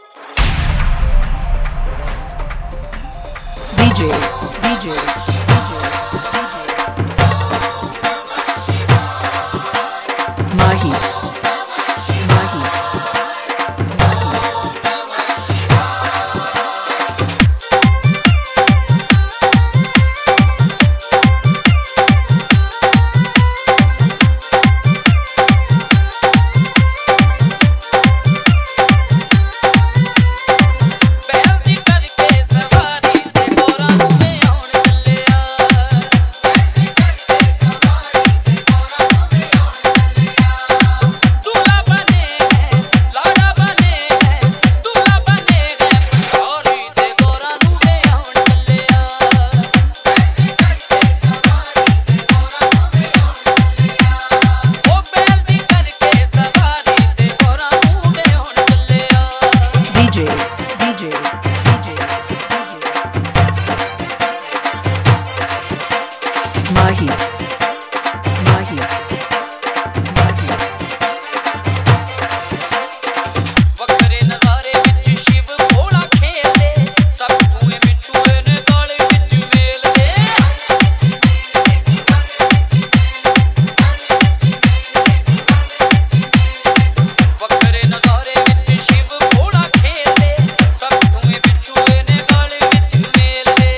DJ, DJ, Mahi, Mahi, Mahi, Mahi, Mahi. वक्रे नज़ारे विच शिव भोला खेलदे सब धुएं बिछुए ने गाले विच मेलदे वक्रे नज़ारे विच शिव भोला खेलदे सब धुएं बिछुए ने गाले विच मेलदे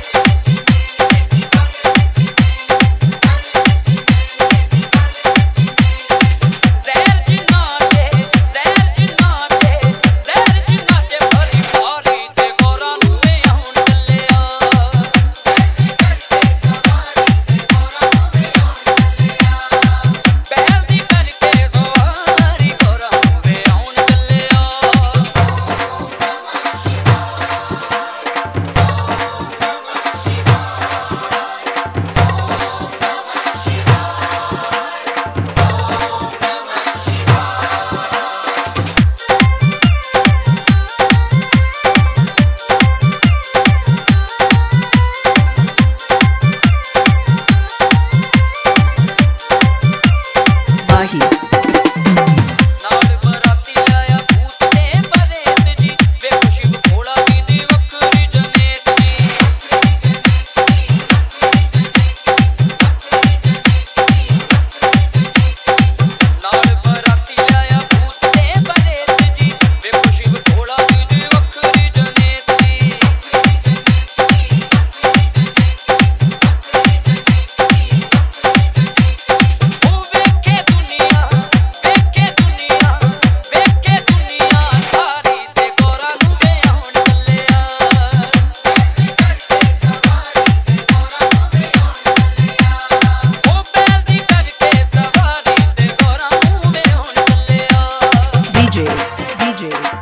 Mahi. नाल बराती आया भूत ते परेत जी वेख शिव भोला जी दी वक्री जनेत जी नाल बराती आया भूत ते परेत जी वेख शिव भोला जी दी वक्री जनेत जी ओ वेखे दुनिया सारी ते गोरा नूं वे आउण चलिया ओ बैल दी करके सवारी ते गोरा नूं वे आउण चलिया DJ, DJ.